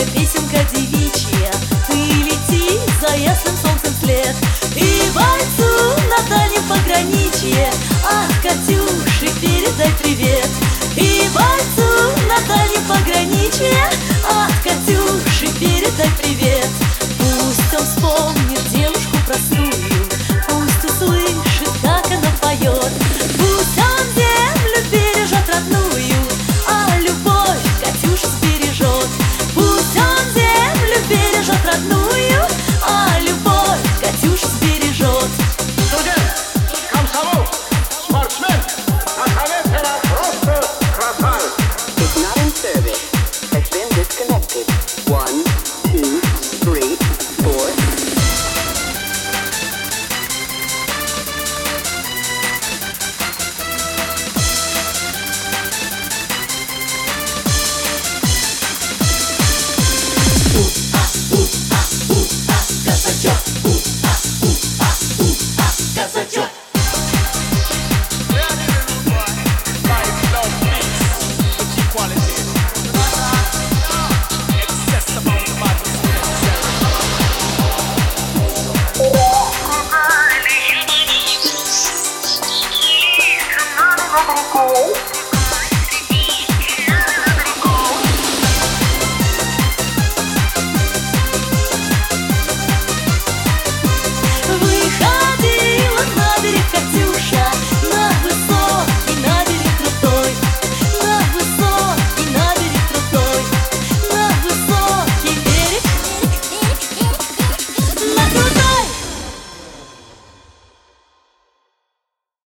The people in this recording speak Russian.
песенка девичья, ты лети за ясным солнцем вслед. И бойцу на дальнем пограничье от Катюши передай привет. И бойцу на дальнем пограничье от Катюши передай привет. Пусть он вспомнит девушку простую, пусть услышит, как она поет. Пусть он землю бережет родную, а любовь Катюша сбережет. Пусть он землю бережет родную, а любовь Катюша сбережет. Студент, комсомол, спортсмен, Ахаметова просто красавец. It's not in service. Has been disconnected. 1, 2, 3, 4. Cool.